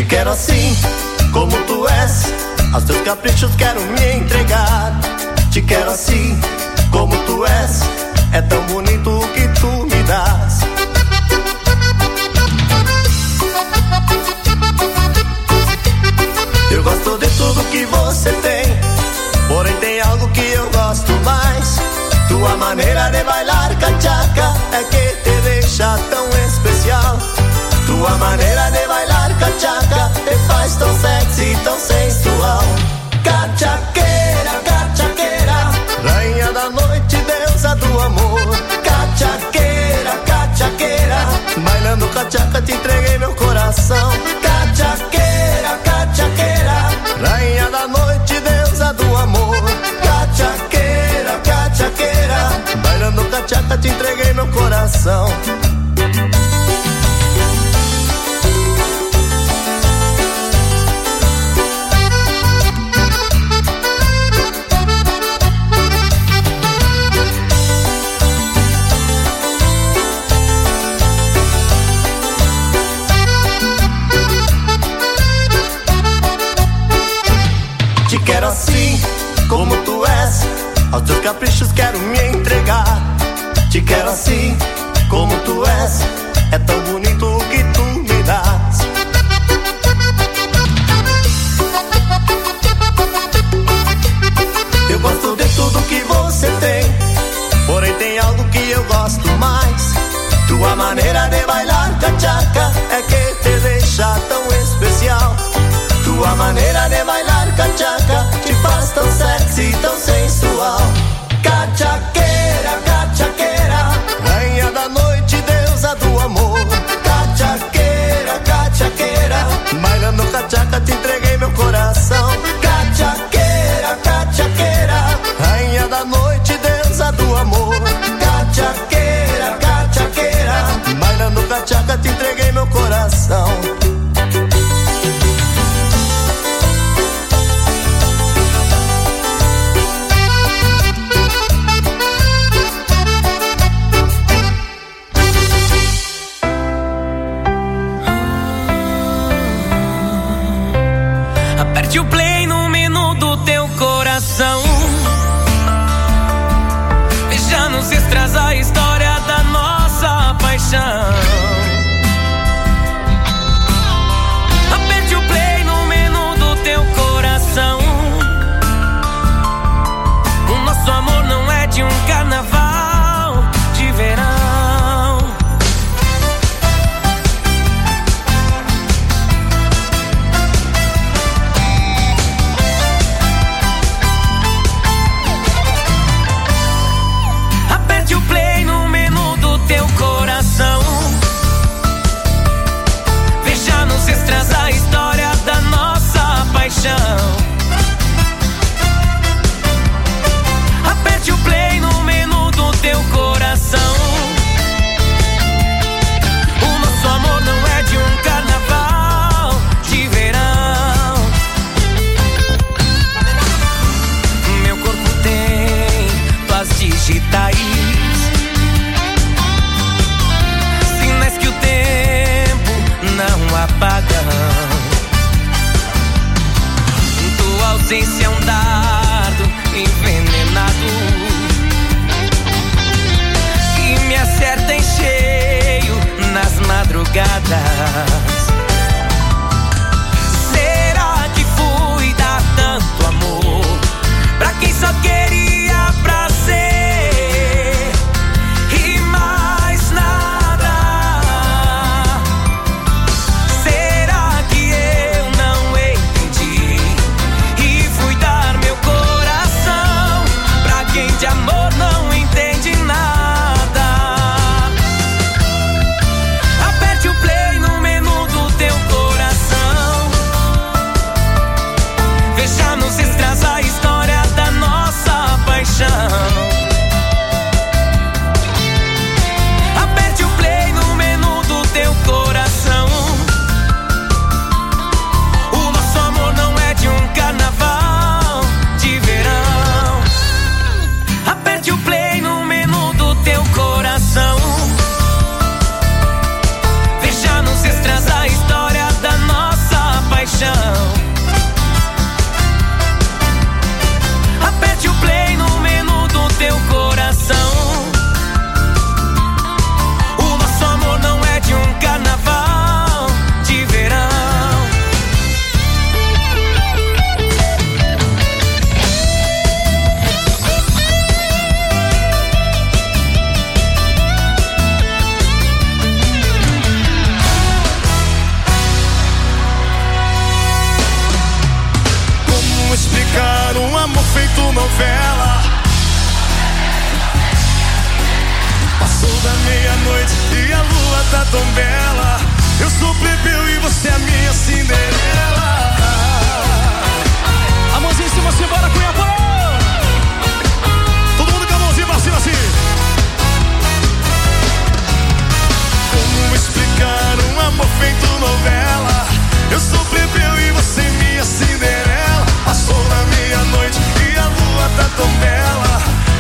quero assim, como tu és. Aos teus caprichos quero me entregar. Te quero assim, como tu és. É tão bonito o que tu me dás. Eu gosto de tudo que você tem, porém tem algo que eu gosto mais. Tua maneira de bailar cachaca é que te deixa tão especial. Tua maneira de bailar cachaca te faz tão sexy, tão sensual. Cachaqueira, cachaqueira, rainha da noite, deusa do amor. Cachaqueira, cachaqueira, bailando cachaca te entreguei meu coração. Cachaqueira, cachaqueira, rainha da noite, deusa do amor. Cachaqueira, cachaqueira, bailando cachaca te entreguei meu coração. Te quero assim, como tu és. Aos teus caprichos quero me entregar. Te quero assim, como tu és. É tão bonito o que tu me dás. Eu gosto de tudo que você tem, porém tem algo que eu gosto mais. Tua maneira de bailar cachaca é que te deixa tão especial. Tua maneira de bailar cachaca te faz tão sexy, tão sensual. Cachaqueira, cachaqueira, rainha da noite, deusa do amor. Cachaqueira, cachaqueira, bailando cachaca te entreguei meu coração. Cachaqueira, cachaqueira, rainha da noite, deusa do amor. Cachaqueira, cachaqueira, bailando cachaca te entreguei meu coração. Aperte o play no menu do teu coração. Veja nos extras a história da nossa paixão. Aperte o play no menu do teu coração. O nosso amor não é de um carnaval de verão. Aperte o play no menu do teu coração.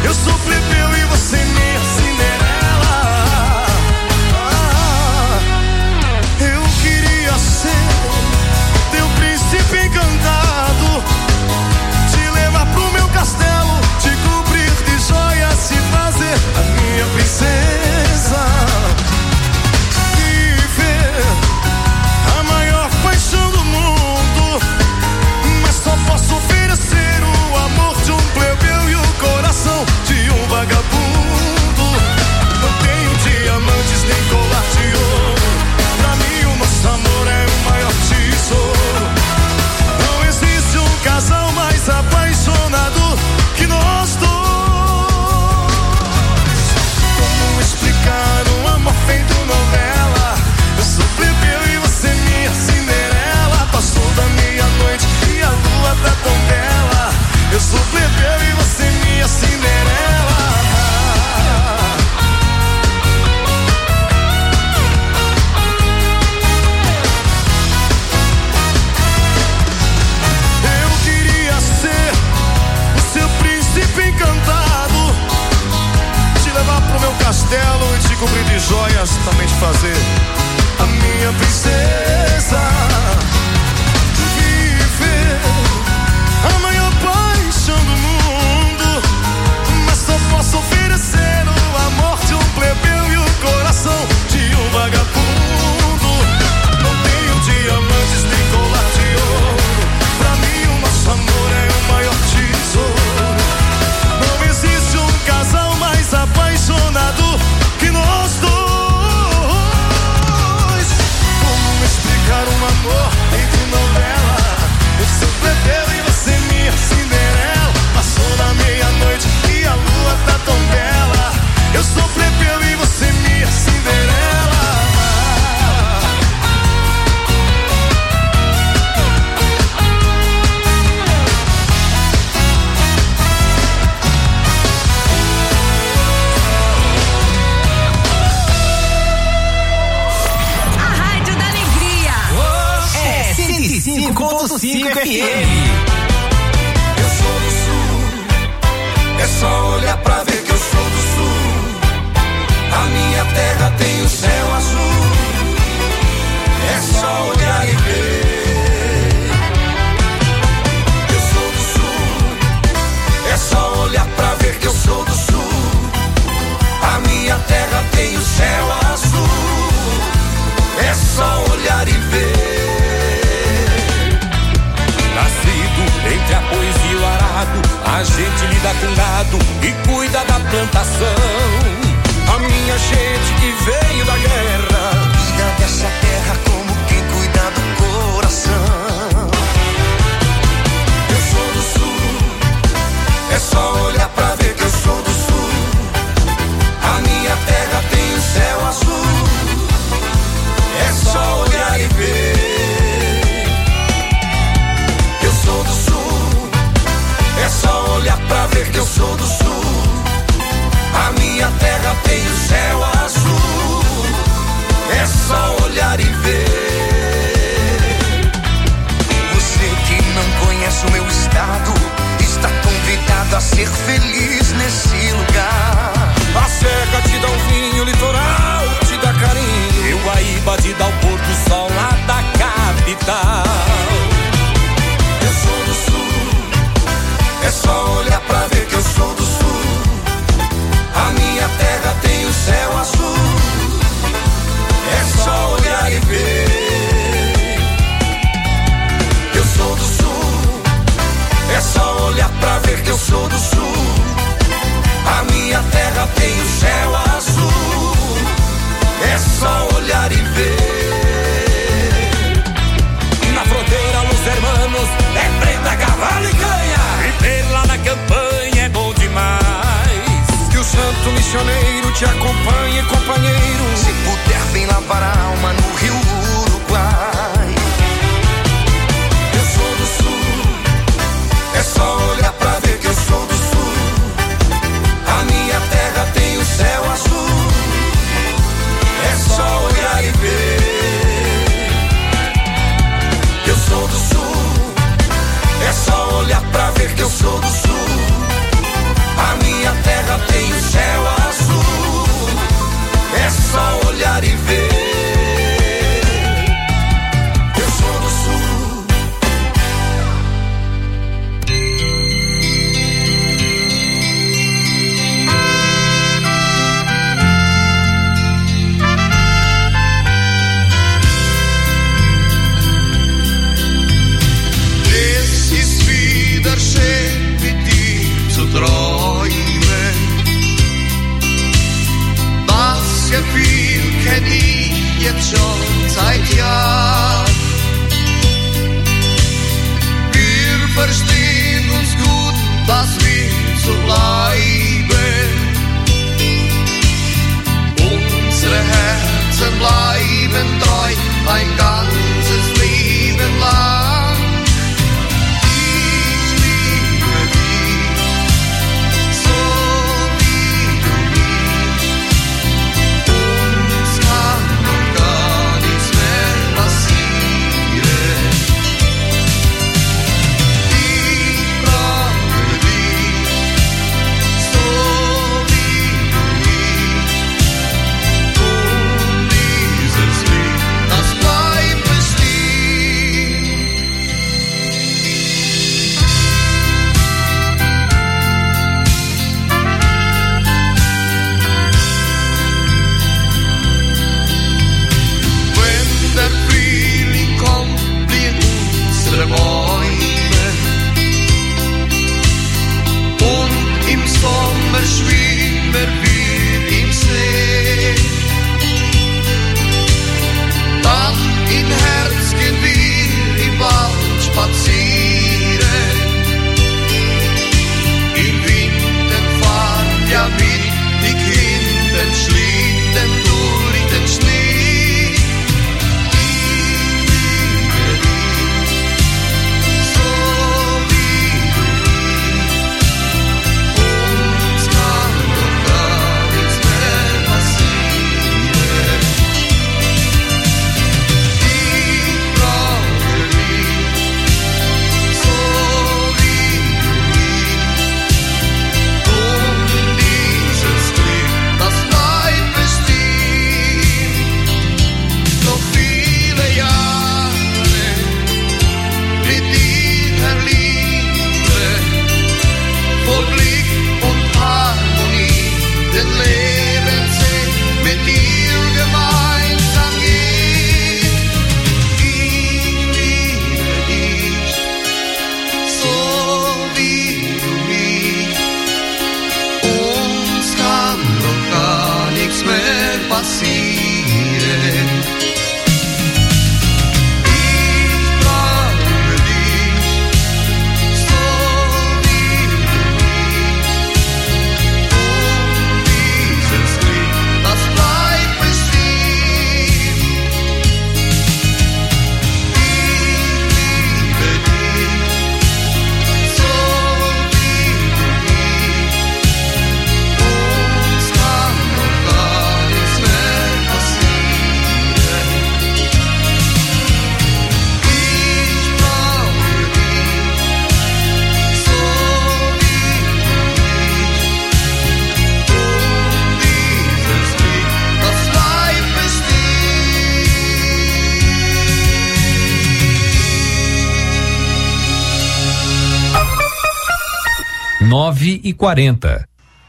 Eu sou plebeu e você minha Cinderela. Eu queria ser teu príncipe encantado, te levar pro meu castelo, te cobrir de joias, te fazer a minha princesa. Viver a maior paixão do mundo, mas só posso oferecer o amor de um plebeu e o coração de um vagabundo. Não tenho diamantes nem colar de ouro, pra mim o nosso amor é o maior tesouro. Não existe um casal mais apaixonado que nós dois. Como explicar um amor feito novela? Eu sou plebeu e você minha Cinderela. Passou da meia-noite e a lua tá tão bela. Eu sou plebeu e você minha Cinderela. Eu queria ser o seu príncipe encantado, te levar pro meu castelo e te cobrir de joias, também te fazer a minha princesa. Viver a maior paixão do mundo, mas só posso oferecer o amor de um plebeu e o coração de um vagabundo. Não tenho diamantes nem colar de ouro, pra mim o nosso amor é o maior tesouro. Não existe um casal mais apaixonado que nós dois. Como explicar um amor entre novela? Eu sou plebeu e você minha Cinderela. Passou da meia-noite e a lua tá tão bela. Eu sou plebeu e você minha Cinderela. A Rádio da Alegria é 105.5 FM. Eu sou do sul, é só olhar pra ver que eu sou do sul. A minha terra tem o céu azul, é só olhar e ver. Eu sou do sul, é só olhar pra ver que eu sou do sul. A minha terra tem o céu azul, é só olhar e ver. Nascido entre a poesia e o arado, a gente lida com gado e cuida da plantação. A minha gente que veio da guerra cuida dessa terra como quem cuida do coração. Eu sou do sul, é só olhar pra ver que eu sou do sul. A minha terra tem o céu azul, é só olhar e ver. Eu sou do sul, é só olhar pra ver que eu sou do sul. A minha terra tem o céu azul, é só olhar e ver. Você que não conhece o meu estado está convidado a ser feliz nesse lugar. A serra te dá um vinho, o litoral te dá carinho, e o Guaíba te dá o pôr do sol lá da capital. Eu sou do sul, é só olhar pra ver que eu sou do sul. A minha terra tem o céu azul, é só olhar e ver. Eu sou do sul, é só olhar pra ver que eu sou do sul. A minha terra tem o céu azul, é só olhar e ver. Na fronteira, Los Hermanos, é preta, cavalo e canha. Viver lá na campanha é bom demais. Que o santo missioneiro te acompanhe, companheiro. Se puder, vem lavar a alma no rio Uruguai. Eu sou do sul, é só olhar pra ver que eu sou do sul. A minha terra tem o céu azul, é só olhar e ver. Eu sou do sul, é só olhar pra ver que eu sou do sul. A minha terra schon seit Jahren. Wir verstehen uns gut, das wird so bleiben. Unsere Herzen bleiben treu, ein ganzes Leben lang. Ich liebe dich, so wie du mich. Uns kann noch gar nichts mehr passieren. Ich brauche dich, so wie du mich. Und dieses Lied, das bleibt bestehen. Wenn der Frühling kommt, blühen unsere Bäume. Und im Sommer schwimmen wir im See. Dann im Herbst gehen wir im Wald spazieren. Im Winter fahren wir mit die Kindern Schlitten durch den Schnee. Ich liebe dich, so wie du mich. Uns kann doch gar nichts mehr passieren. Ich brauche dich, so wie du mich. Und dieses Glück, das bleibt bestehen. So viele Jahre mit dir, Herr Liebe, voll Glück und Harmonie, den Lebensweg mit dir gemeinsam gehen. Ich liebe dich, so wie du mich. Uns kann doch gar nichts mehr passieren. Ich brauche dich, so wie du mich. Und dieses Glück, das bleibt bestehen. Ich liebe dich, so wie du mich. Uns kann doch gar nichts mehr passieren. Ich brauche dich, so wie du mich. Und dieses Glück, das bleibt bestehen. 9h40.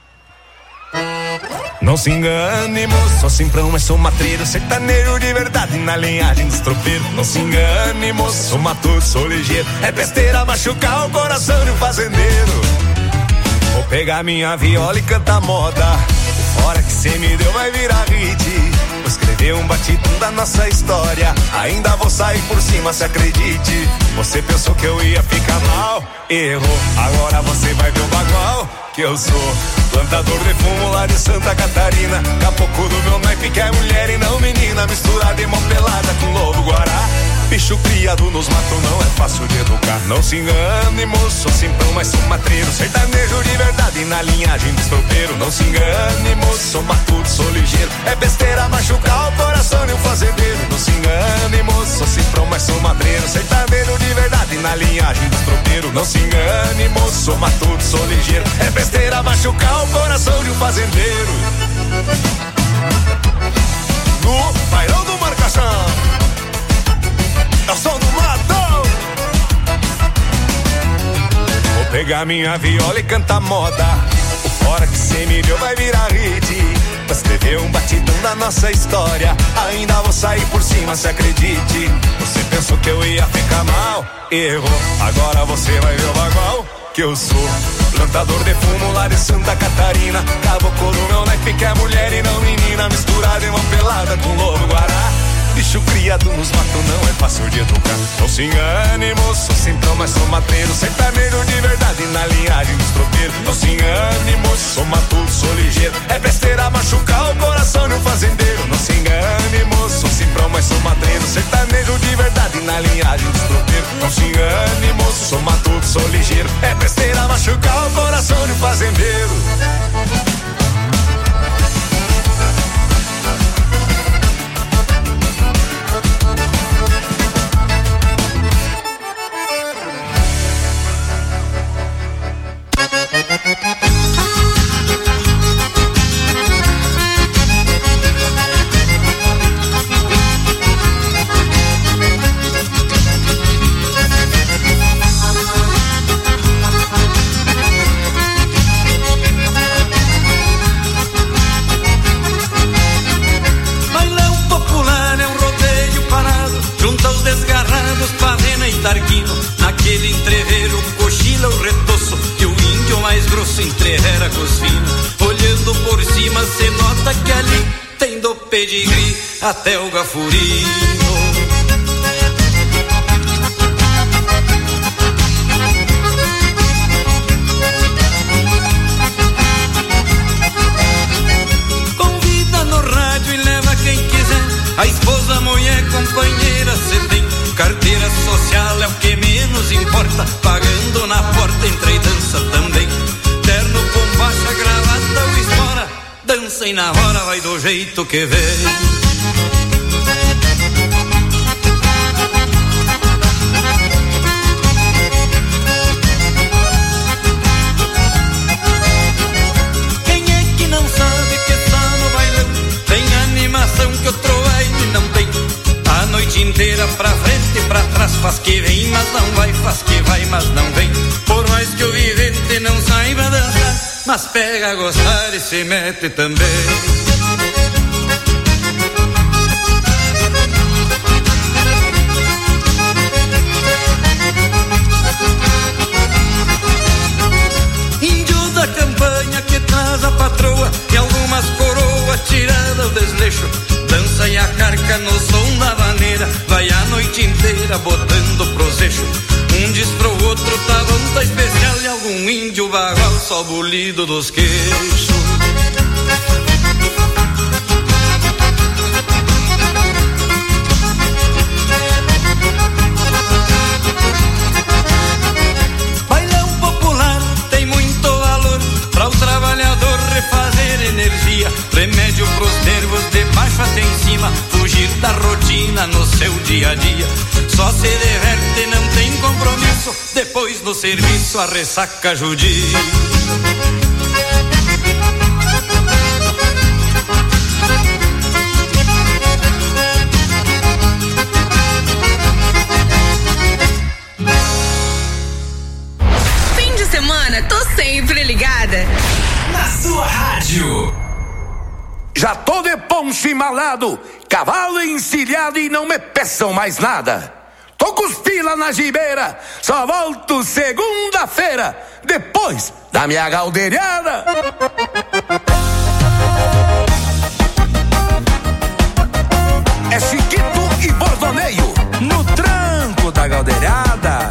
Não se engane, moço, sou simprão, mas sou matreiro, sertanejo de verdade na linhagem dos tropeiros. Não se engane, moço, sou matuto, sou ligeiro, é besteira machucar o coração de um fazendeiro. Vou pegar minha viola e cantar moda, o fora que cê me deu vai virar hit. Vou escrever um batidão da nossa história, ainda vou sair por cima, se acredite. Você pensou que eu ia ficar mal, errou, agora você vai ver o bagual que eu sou. Plantador de fumo lá de Santa Catarina, caboclo do meu naipe que é mulher e não menina, misturada em mão pelada com lobo guará. Bicho criado nos matos não é fácil de educar. Não se engane, moço, sou simprão, mas sou matreiro, sertanejo de verdade na linhagem dos tropeiros. Não se engane, moço, sou matuto, sou ligeiro, é besteira machucar o coração de um fazendeiro. Não se engane, moço, sou simprão, mas sou matreiro, sertanejo de verdade na linhagem dos tropeiros. Não se engane, moço, sou matuto, sou ligeiro, é besteira machucar o coração de um fazendeiro. No bairão do Marcação, é o som do mato. Vou pegar minha viola e cantar moda, o fora que cê me deu vai virar hit. Vou escrever um batidão da nossa história, ainda vou sair por cima, se acredite. Você pensou que eu ia ficar mal, errou, agora você vai ver o bagual que eu sou. Plantador de fumo lá de Santa Catarina, caboclo do meu naipe que é mulher e não menina, misturada em uma pelada com lobo guará. criado nos matos não é fácil de educar. Não se engane, moço, simplão, mas sou mateiro, sertanejo de verdade na linhagem dos tropeiros. Não se engane, moço, sou matuto, sou ligeiro, é besteira machucar o coração de um fazendeiro. Não se engane, moço, sou simplão, mas sou mateiro, sertanejo de verdade na linhagem dos tropeiros. Não se engane, moço, sou matuto, sou ligeiro, é besteira machucar o coração de um fazendeiro. Naquele entreveiro cochila o retoço que o índio mais grosso entrevera com os finos. Olhando por cima cê nota que ali tem do pedigree até o gafurino. Convida no rádio e leva quem quiser, a esposa, a mulher, companheira cê tem. Carteira social é o que menos importa, pagando na porta, entra e dança também. Terno com baixa, gravata ou espora, dança e na hora vai do jeito que vem. Quem é que não sabe que tá no bailão? Tem animação que outro baile não tem. A noite inteira pra frente e pra trás, faz que vem, mas não vai, faz que vai, mas não vem. Por mais que o vivente não saiba dançar, mas pega a gostar e se mete também. Índio da campanha que traz a patroa e algumas coroas tiradas ao desleixo. Dança e a carca no som da vaneira, vai a noite inteira botando pros eixos. Um diz pro outro, tá bom, tá especial, e algum índio bagual só bolido dos queixos. Bailão popular tem muito valor pra o trabalhador refazer energia. Remédio pros nervos, de baixo até em cima, fugir da rotina no seu dia a dia. Só se diverte, não tem compromisso, depois no serviço a ressaca judia. Fim de semana, tô sempre ligada na sua rádio. Já tô de poncho embalado, cavalo encilhado e não me peçam mais nada. Tô com os pila na gibeira, só volto segunda-feira, depois da minha galdeirada. É Chiquito e Bordoneio, no tranco da galdeirada.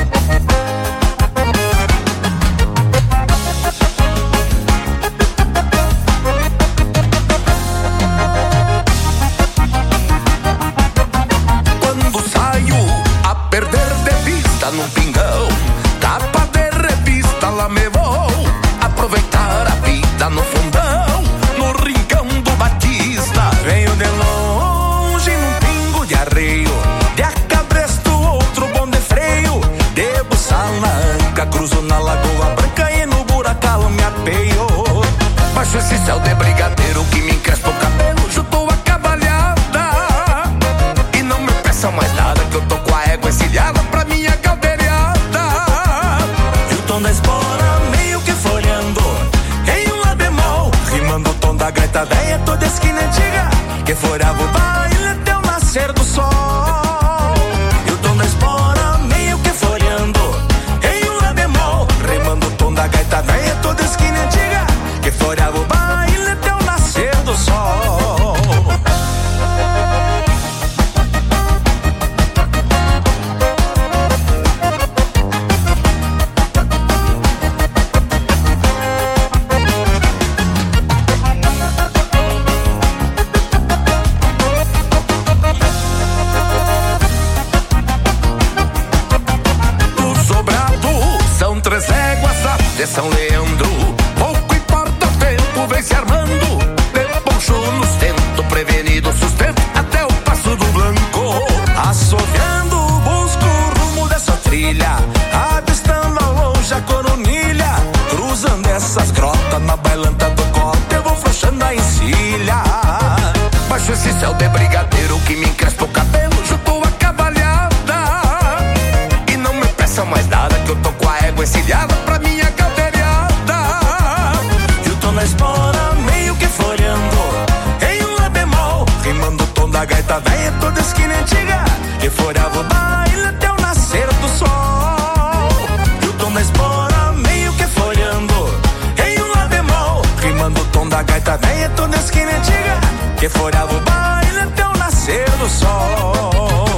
Num pingão, capa de revista, lá me vou aproveitar a vida no fundão, no rincão do Batista. Venho de longe num pingo de arreio, de acabresto outro bom de freio, de Buçalanca, cruzo na Lagoa Branca e no Buracalo me apeio. Baixo esse céu de brigadeiro que me encrespa o cabelo, junto a cavalhada, e não me peçam mais nada que eu tô com a égua encilhada pra minha galdeirada. E o tom da espora meio que folhando em um lá bemol, rimando o tom da gaita véia toda esquina antiga, que folhava o baile até o nascer do sol. E o tom da espora meio que folhando em um lá bemol, rimando o tom da gaita véia toda esquina antiga, que folhava o baile até o nascer do sol. céu de brigadeiro que me encrespa o cabelo junto a cavalhada. E não me peça mais nada que eu tô com a égua encilhada pra minha caldeirada. Eu tô na espora meio que folhando em um lá bemol, rimando o tom da gaita velha toda esquina antiga que folhava o baile até o nascer do sol. Eu tô na espora meio que folhando em um lá bemol, rimando o tom da gaita velha toda esquina antiga que folhava o baile até o nascer do sol.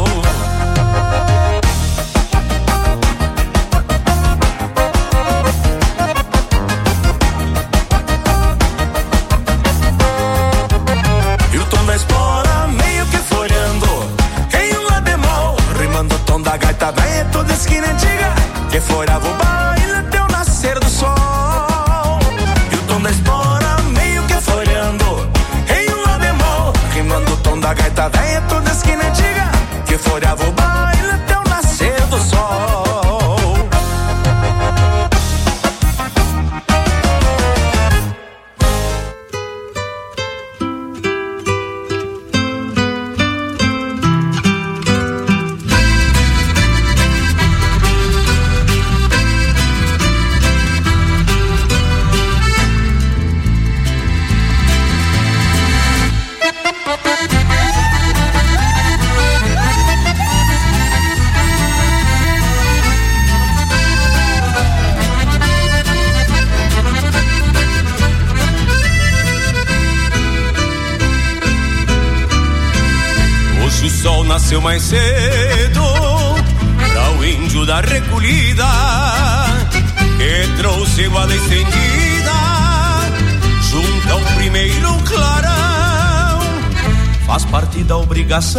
E o tom da espora meio que folhando em um lá bemol, rimando o tom da gaita velha toda esquina antiga que folhava o baile até o nascer do sol. E o tom da espora meio que folhando em um lá bemol, rimando o tom da gaita velha toda esquina antiga que folhava o baile até o nascer do sol. Hoje o sol nasceu mais cedo pra o índio da recolhida, que trouxe guarda estendida junto ao primeiro clarão. Faz parte da obrigação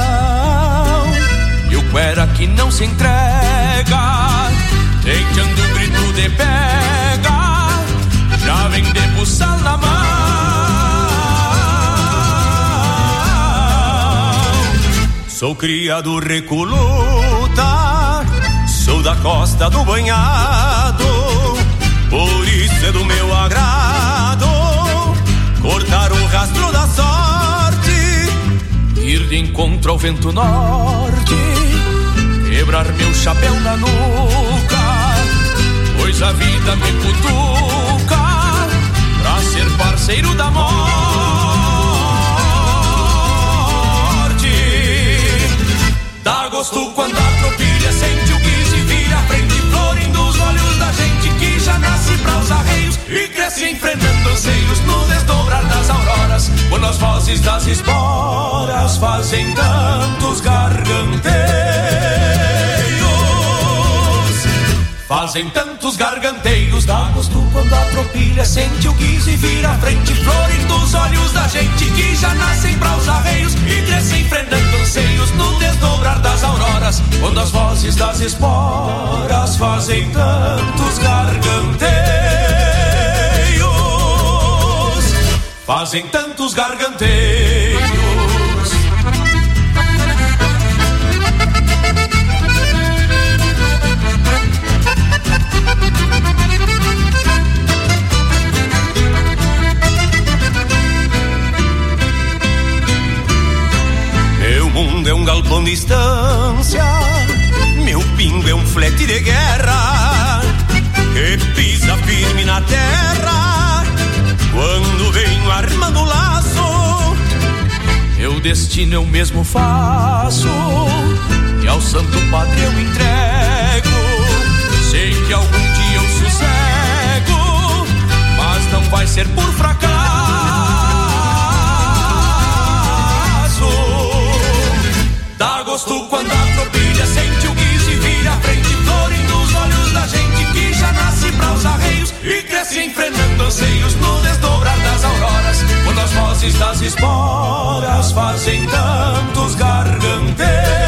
e o cuera que não se entrega, deixando o grito de pega, já vem de buçal na mão. Sou criado recoluta, sou da costa do banhado, por isso é do meu agrado cortar o rastro da sorte, ir de encontro ao vento norte, quebrar meu chapéu na nuca, pois a vida me cutuca pra ser parceiro da morte. Dá gosto quando a tropilha sente o guiz e vira frente, florindo os olhos da gente que já nasce pra os arreios e cresce enfrentando anseios no desdobrar das auroras, quando as vozes das esporas fazem tantos garganteios, fazem tantos garganteios. Dá gosto quando a tropilha sente o guiz e vira frente, florindo os olhos da gente que já nascem pra os arreios e crescem enfrentando anseios no desdobrar das auroras, quando as vozes das esporas fazem tantos garganteios, fazem tantos garganteios. Meu mundo é um galpão de estância, meu pingo é um flete de guerra, que pisa firme na terra quando venho armando laço. Meu destino eu mesmo faço e ao santo padre eu entrego. Sei que algum dia eu sossego, mas não vai ser por fracasso. Dá gosto quando a tropilha sente o guiz e vira frente, florindo os olhos da gente que já nasce pra os arreios e cresce enfrentando anseios no desdobrar das auroras, quando as vozes das esporas fazem tantos garganteios,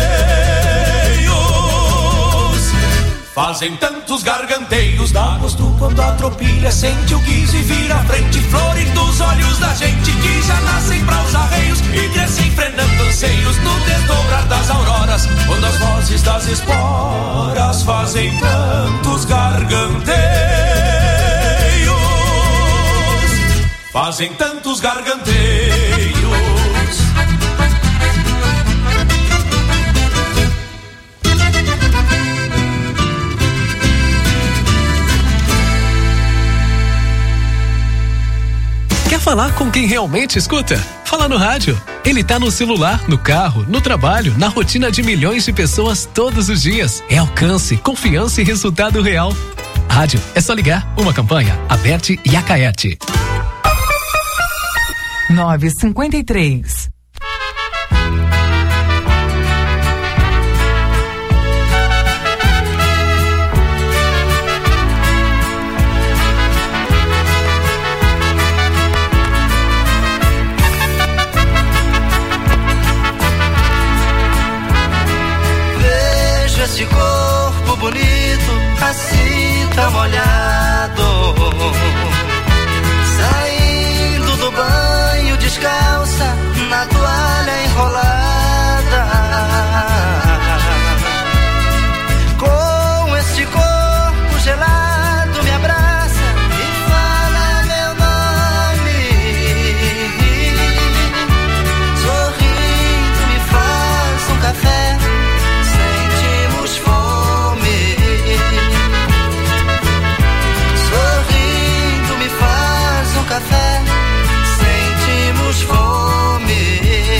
fazem tantos garganteios. Dá gosto quando a tropilha sente o guiz e vira frente, florindo os olhos da gente que já nascem pra os arreios e cresce enfrentando anseios no desdobrar das auroras, quando as vozes das esporas fazem tantos garganteios, fazem tantos garganteios. Falar com quem realmente escuta. Fala no rádio. Ele tá no celular, no carro, no trabalho, na rotina de milhões de pessoas todos os dias. É alcance, confiança e resultado real. Rádio, é só ligar. Uma campanha, Aberte e Acaete. 9h53. Esse corpo bonito, assim tão molhado, saindo do banho descalça, na toalha enrolada. Com este corpo gelado me abraça e fala meu nome, sorrindo me faz um café. Café, sentimos fome.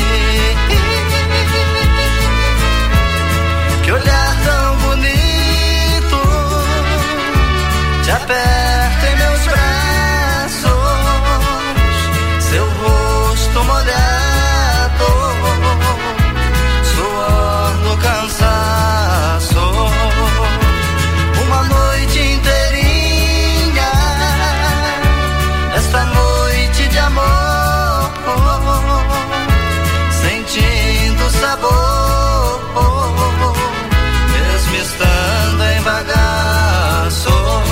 Que olhar tão bonito te aperta em meus braços, seu rosto molhado, suor no cansaço, uma noite inteirinha, esta noite de amor, sentindo sabor, mesmo estando em bagaço.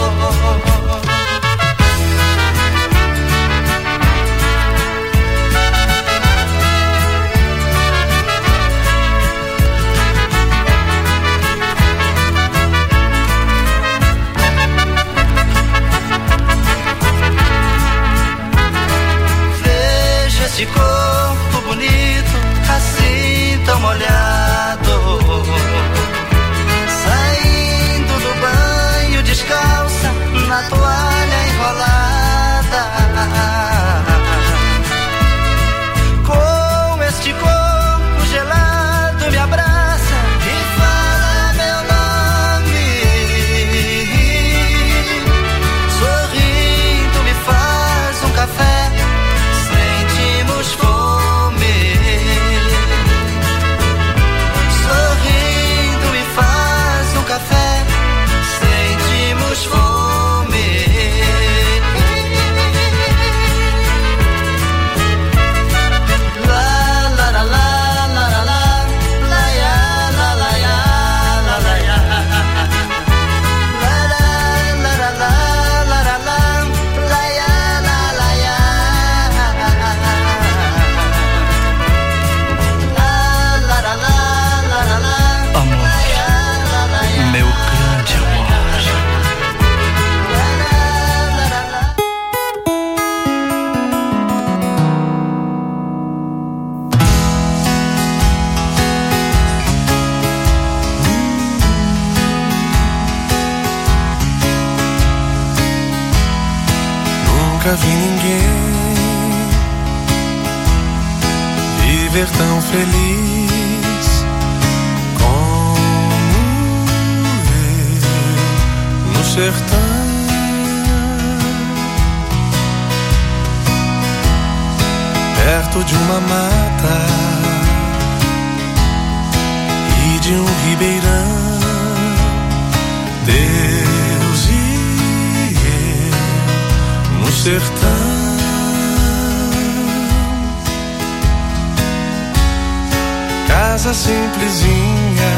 Esse corpo bonito, assim tão molhado, saindo do banho descalça, na toalha enrolada. Com este corpo gelado me abraça e fala meu nome, sorrindo me faz um café. Fome, sorrindo me faz um café, sentimos fome. La la la la la la la la ya la la ya la la ya la la la la la la la la ya la la ya. Meu grande amor. Nunca vi ninguém viver tão feliz como eu no sertão. Perto de uma mata e de um ribeirão, Deus e eu no sertão. Casa simplesinha,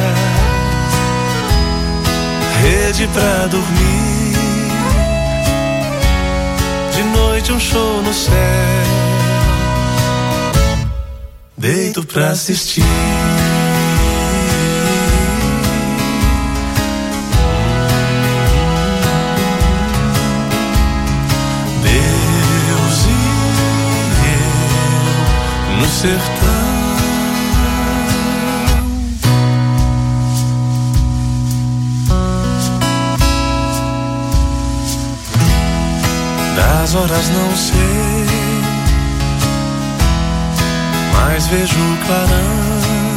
rede pra dormir, de noite um show no céu, deito pra assistir. Deus e eu no sertão. Das horas não sei, mas vejo o clarão.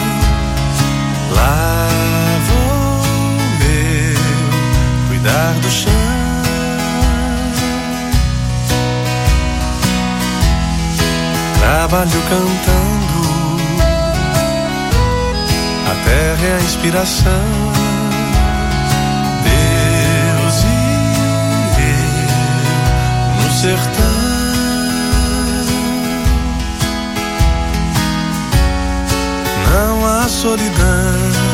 Lá vou eu cuidar do chão. Trabalho cantando, a terra é a inspiração. Deus e eu no sertão. Não há solidão,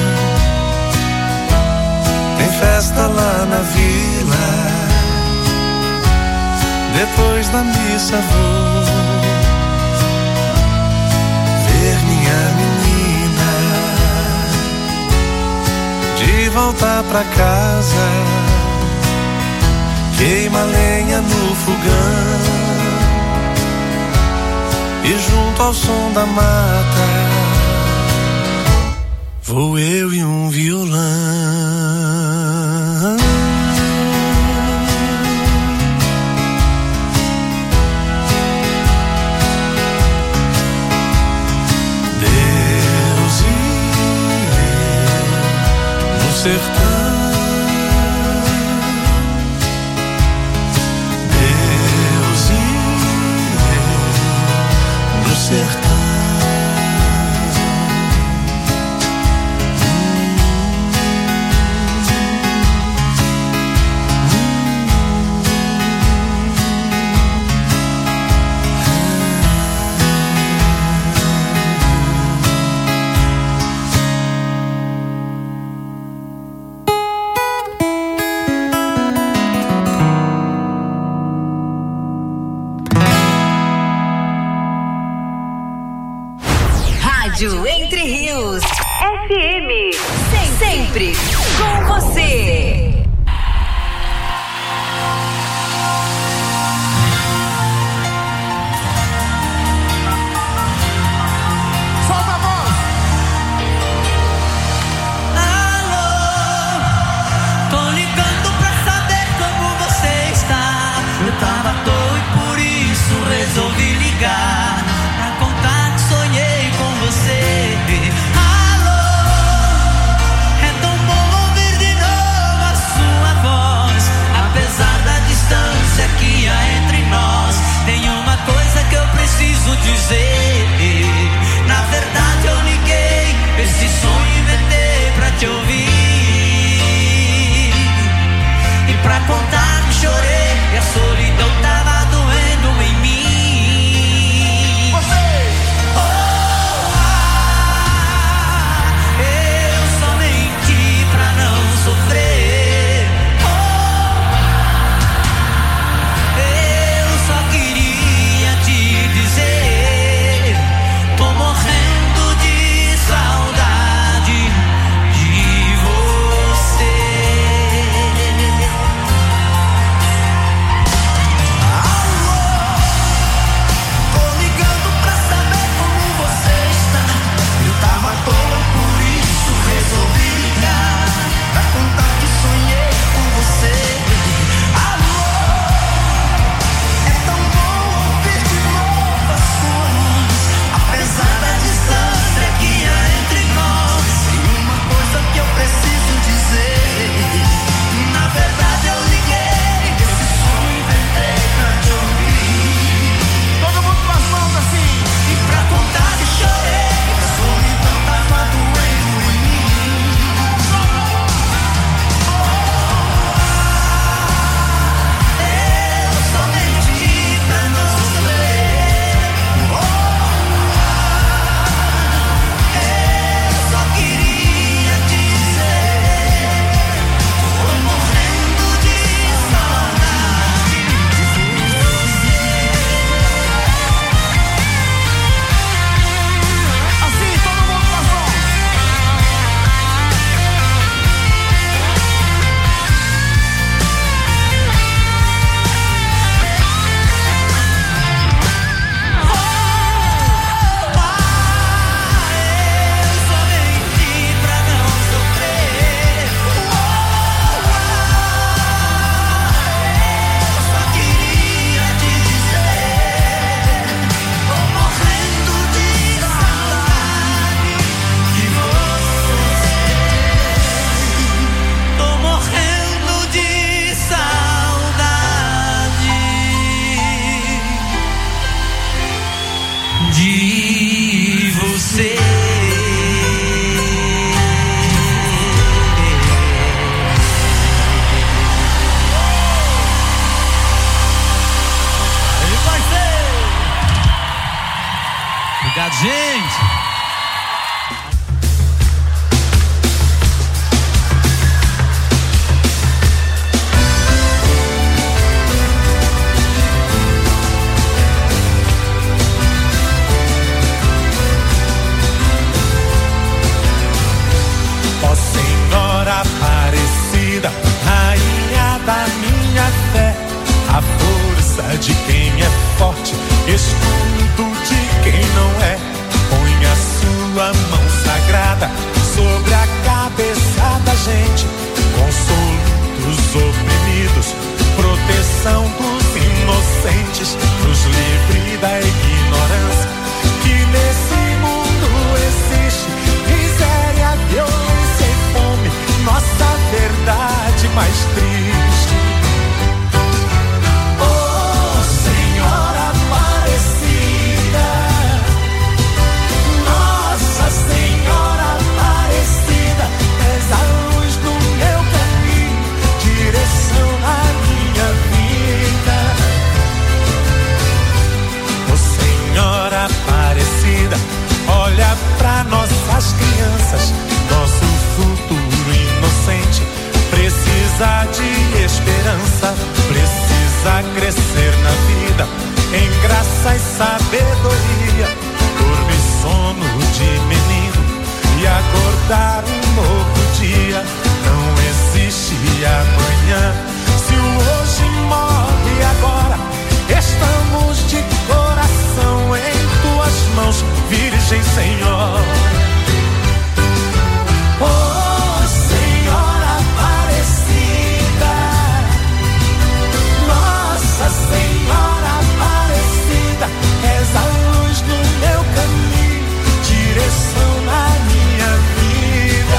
tem festa lá na vila. Depois da missa vou ver minha menina. De volta pra casa, queima lenha no fogão. E junto ao som da mata vou eu e um violão. Deus e eu no sertão. Deus e eu no sertão. Entre Rios FM, sempre com você. Solta a voz. Alô, tô ligando pra saber como você está. Eu tava à toa e por isso resolvi ligar. Alô, é tão bom ouvir de novo a de quem é forte, escudo de quem não é. Põe a sua mão sagrada sobre a cabeça da gente, consolo dos oprimidos, proteção dos inocentes, nos livre da ignorância que nesse mundo existe. Miséria, violência e fome, nossa verdade mais triste. Oh, Senhora Aparecida, Nossa Senhora Aparecida, és a luz do meu caminho, direção na minha vida. Oh, Senhora Aparecida, olha pra nossas crianças, nosso futuro inocente precisa de esperança, precisa crescer na vida, em graça e sabedoria, dormir sono de menino e acordar um novo dia. Não existe amanhã, se o hoje morre agora, estamos de coração em tuas mãos, Virgem Senhora. Oh, Senhora Aparecida, Nossa Senhora Aparecida, és a luz do meu caminho, direção na minha vida.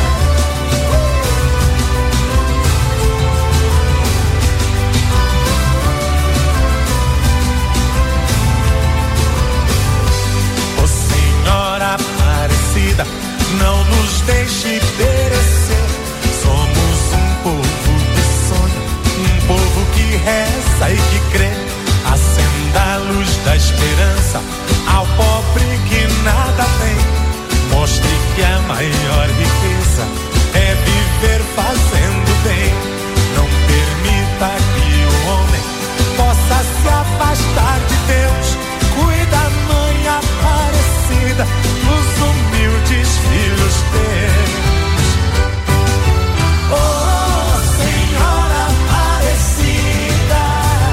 Oh, Senhora Aparecida, não nos deixe perecer. Somos um povo que sonha, um povo que reza e que crê. Acenda a luz da esperança ao pobre que nada tem. Mostre que a maior riqueza é viver fazendo bem. Não permita que o homem possa se afastar de Deus. Cuida, Mãe Aparecida, dos humildes filhos teus. Oh, Senhora Aparecida,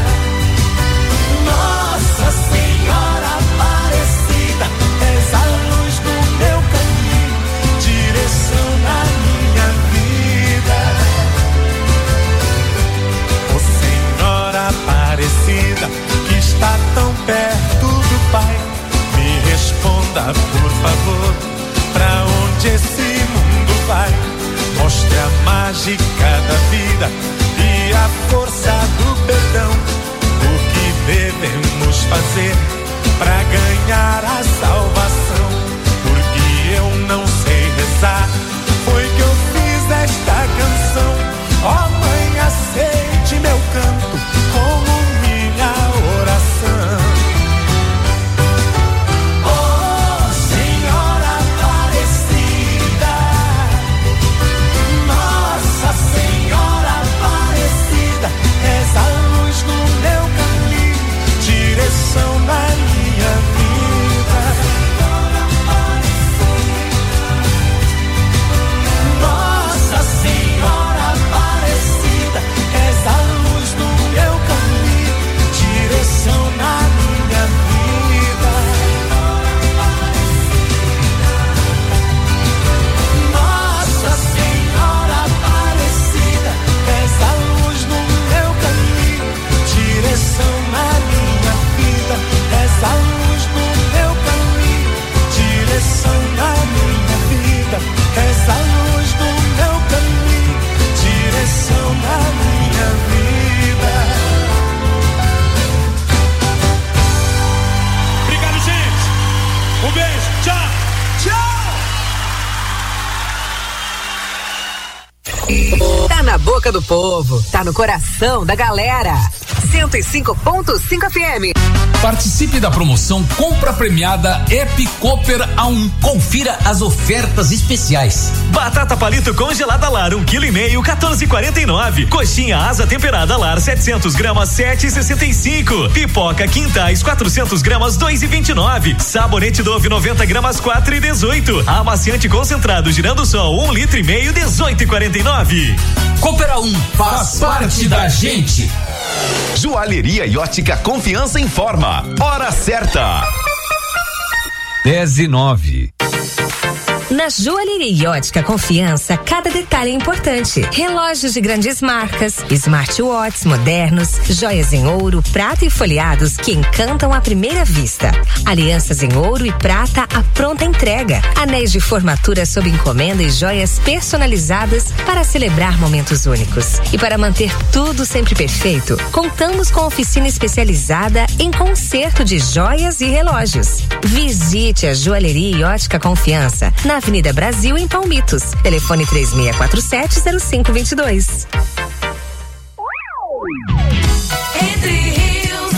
Nossa Senhora Aparecida, és a luz do meu caminho, direção na minha vida. Oh, Senhora Aparecida, que está tão perto do Pai, me responda, por favor, pra onde esse mundo vai? Mostre a mágica da vida e a força do perdão. O que devemos fazer pra ganhar a salvação? Porque eu não sei rezar, foi que eu fiz esta canção. Ó Mãe, aceite meu canto como minha oração. Oh, Senhora Aparecida, Nossa Senhora Aparecida, és a luz do meu caminho, direção na minha vida. Nossa Senhora Aparecida, és a luz do meu caminho, direção na minha vida. Nossa Senhora Aparecida, és a luz do meu caminho, direção na minha vida. És a luz do meu caminho, direção na minha vida. És a luz do meu caminho, direção na minha vida. Obrigado, gente. Um beijo. Tchau. Tchau. Tá na boca do povo, tá no coração da galera. 105.5 FM. Participe da promoção Compra Premiada App Cooper A1. Confira as ofertas especiais. Batata palito congelada Lar 1,5 kg, 14,49. Coxinha asa temperada Lar 700 gramas, 7,65. Pipoca Quintais 400 gramas, 2,29. Sabonete Dove 90 gramas, 4,18. Amaciante concentrado Girando Sol 1,5 litro, 18,49. Cooper A1 faz parte da gente. Joalheria e ótica Confiança informa. Hora certa. 10:09. Na Joalheria e Ótica Confiança, cada detalhe é importante. Relógios de grandes marcas, smartwatches modernos, joias em ouro, prata e folheados que encantam à primeira vista. Alianças em ouro e prata à pronta entrega. Anéis de formatura sob encomenda e joias personalizadas para celebrar momentos únicos. E para manter tudo sempre perfeito, contamos com oficina especializada em conserto de joias e relógios. Visite a Joalheria e Ótica Confiança, na Avenida Brasil, em Palmitos. Telefone 3647-0522. Entre Rios,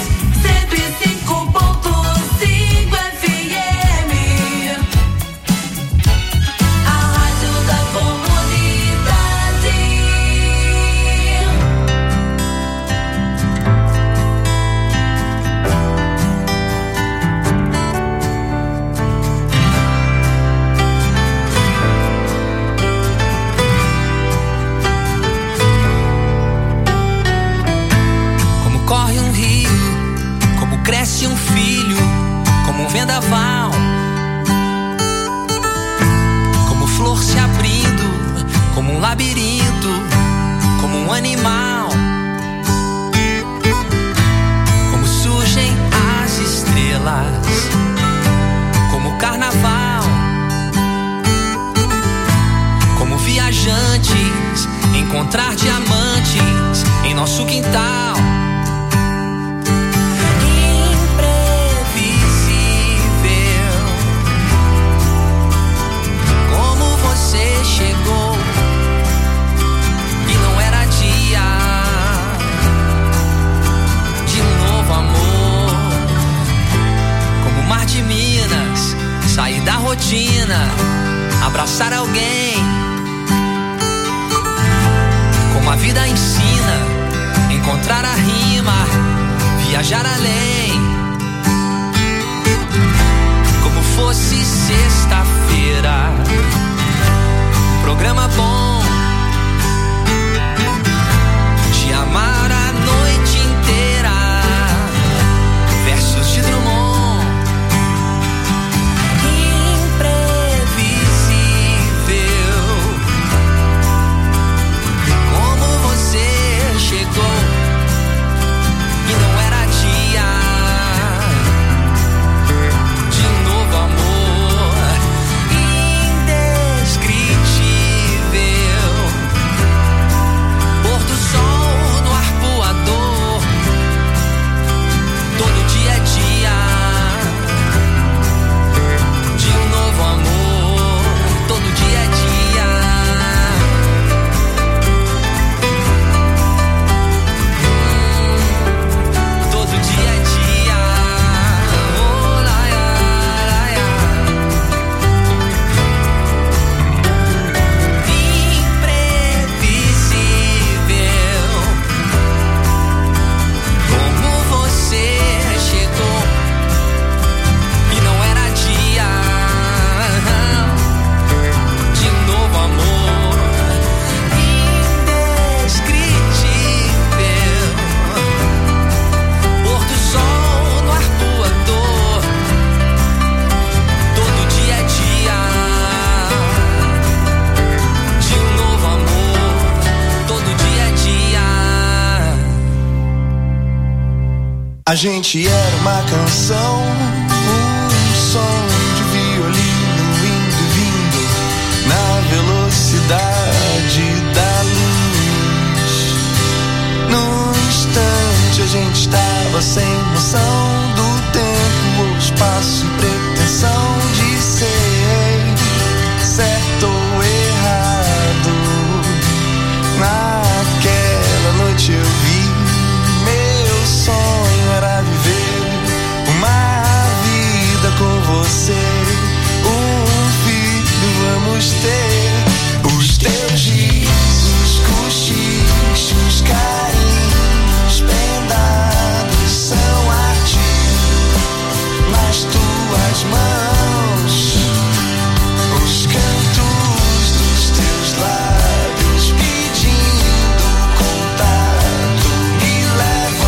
105.5 FM. A rádio da comunidade. Corre um rio, como cresce um filho, como um vendaval, como flor se abrindo, como um labirinto, como um animal, como surgem as estrelas, como carnaval, como viajantes, encontrar diamantes em nosso quintal. Você chegou e não era dia de novo amor, como o mar de Minas, sair da rotina, abraçar alguém, como a vida ensina, encontrar a rima, viajar além, como fosse sexta-feira. Programa bom de amar a noite inteira. Versos de Drummond. Imprevisível. Como você chegou e não era dia de novo amor. Indescritível. Pôr do sol no arpoador. Todo dia é dia de um novo amor. Todo dia é dia. Todo dia é dia. Oh, la, la, la, la. Imprevisível. Como você chegou e não era dia de novo amor. Indescritível. Pôr do sol no arpoador. Todo dia é dia de um novo amor. Todo dia é dia. A gente era uma canção, um som de violino indo e vindo na velocidade da luz. Num instante a gente estava sem noção do tempo ou espaço e pretensão de ser certo ou errado. Naquela noite eu vi, meu sonho era viver uma vida com você. Um filho vamos ter. Os teus risos, cochichos, carinhos, pendados são artigos nas tuas mãos. Os cantos dos teus lábios pedindo contato me levam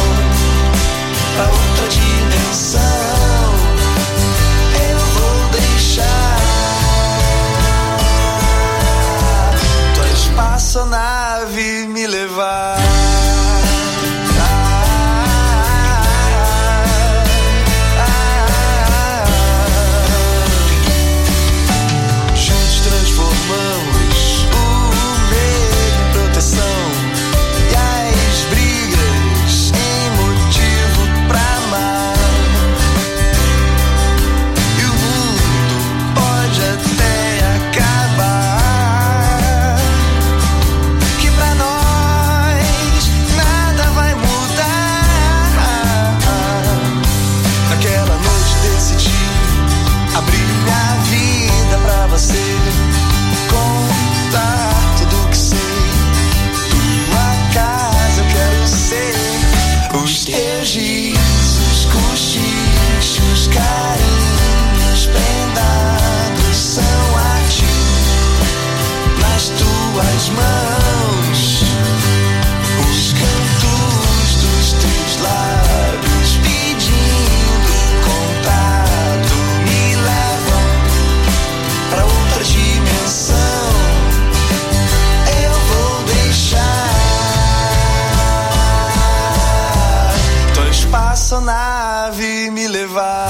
tuas mãos, os cantos dos teus lábios pedindo contato me levam pra outra dimensão. Eu vou deixar tua espaçonave me levar.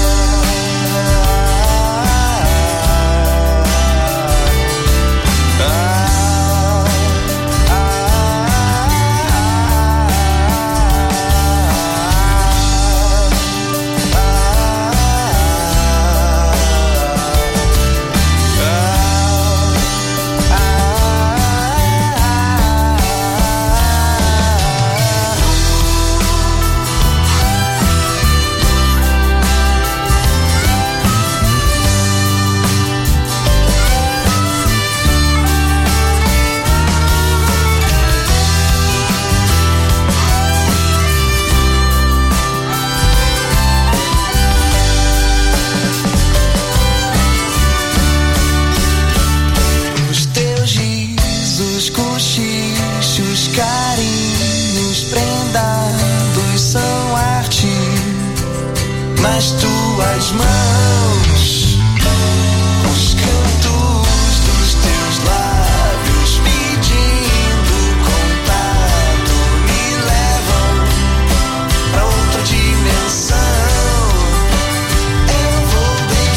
Nas tuas mãos, os cantos dos teus lábios pedindo contato me levam pra outra dimensão. Eu vou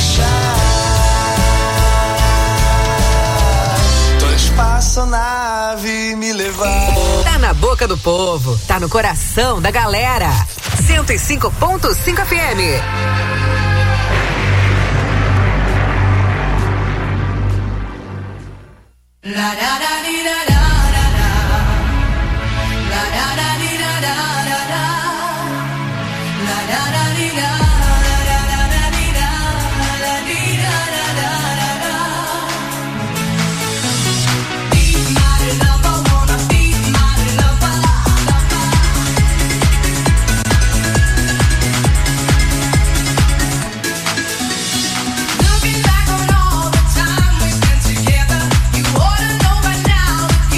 deixar tua espaçonave me levar. Tá na boca do povo, tá no coração da galera. 105.5 FM. Looking back on all the time we spent together, you ought to know by now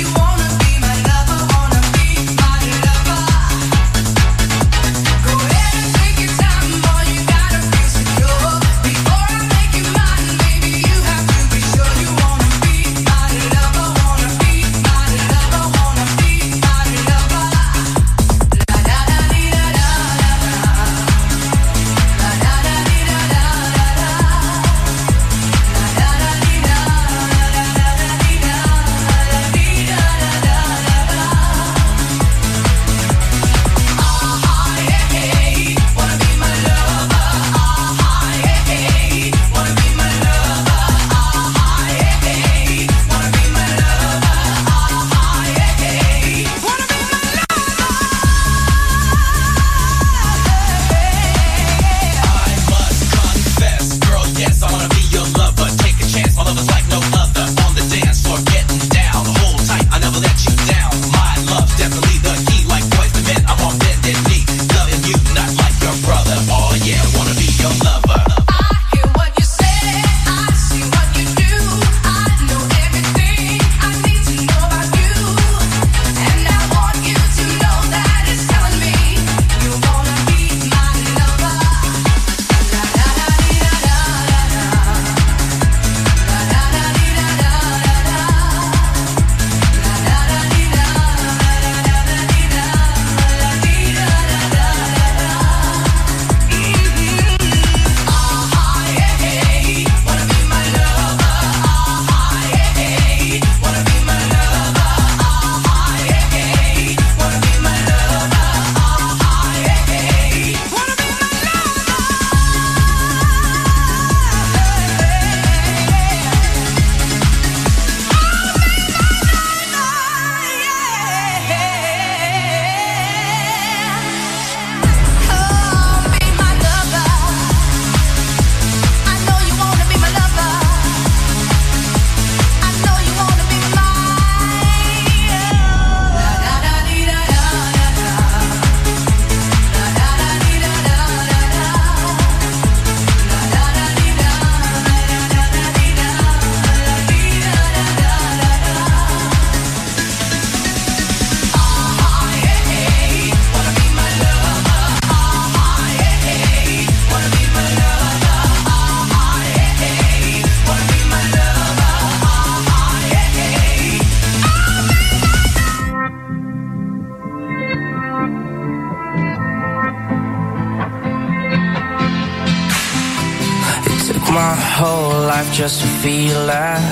life just to feel alive.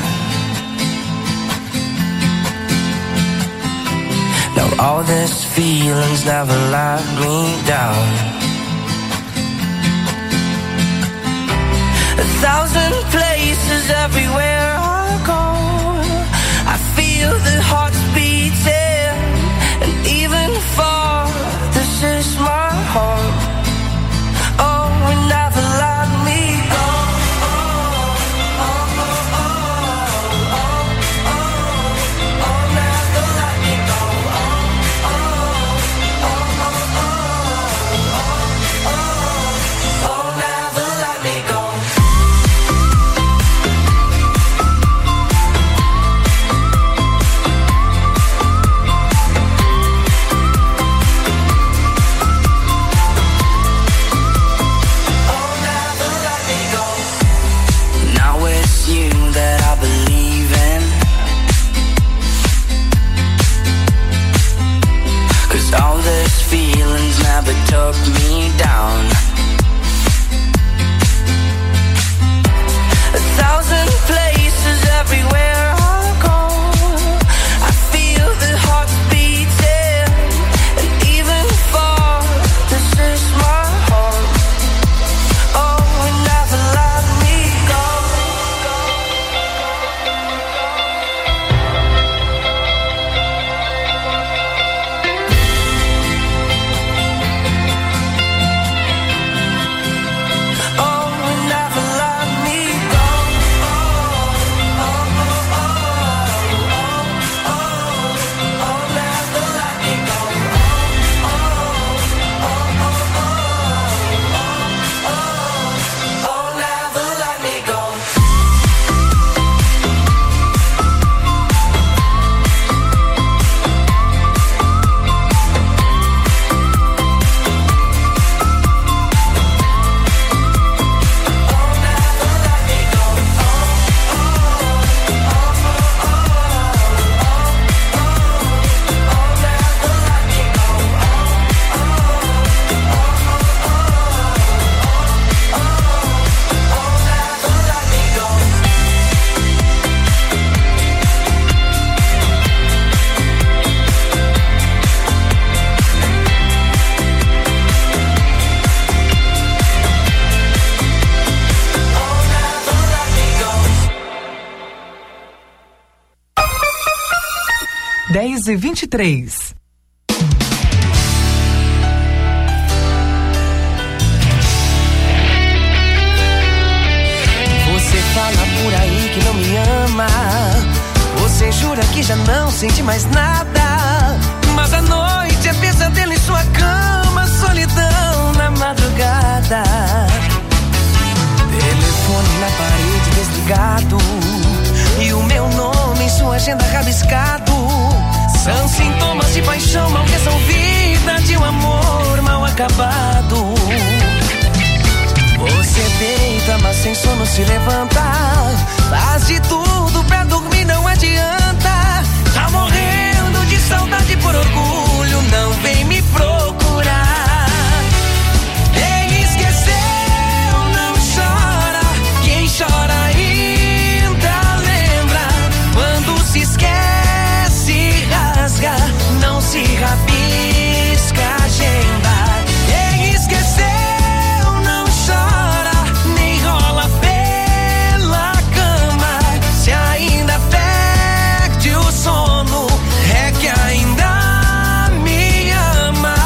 Now all these feelings never let me down. 1,000 places everywhere I go, I feel the hearts beating, and even far, this is my heart. Oh, we never let me go. Never let me go. Never let me go. All these feelings never took me down. 1,000 places everywhere I go, I feel the hearts beating, and even far, this is my heart. Oh, we never let me go. e 23. Você fala por aí que não me ama, você jura que já não sente mais nada, mas à noite é pesadelo em sua cama, solidão na madrugada. Telefone na parede desligado e o meu nome em sua agenda rabiscado. São sintomas de paixão mal resolvida, de um amor mal acabado. Você deita, mas sem sono se levanta, faz de tudo pra dormir, não adianta. Tá morrendo de saudade, por orgulho não vem me procurar. Ele esqueceu, não chora, quem chora ainda lembra. Quando se esquece, rasga, não se rabisca a agenda. Ele esqueceu, não chora, nem rola pela cama. Se ainda perde o sono, é que ainda me ama.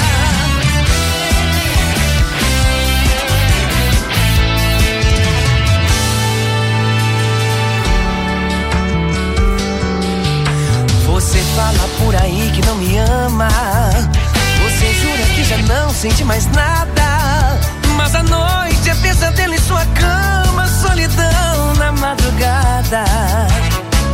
Você fala por aí que não me ama, você jura que já não sente mais nada, mas à noite é pesadelo em sua cama, solidão na madrugada.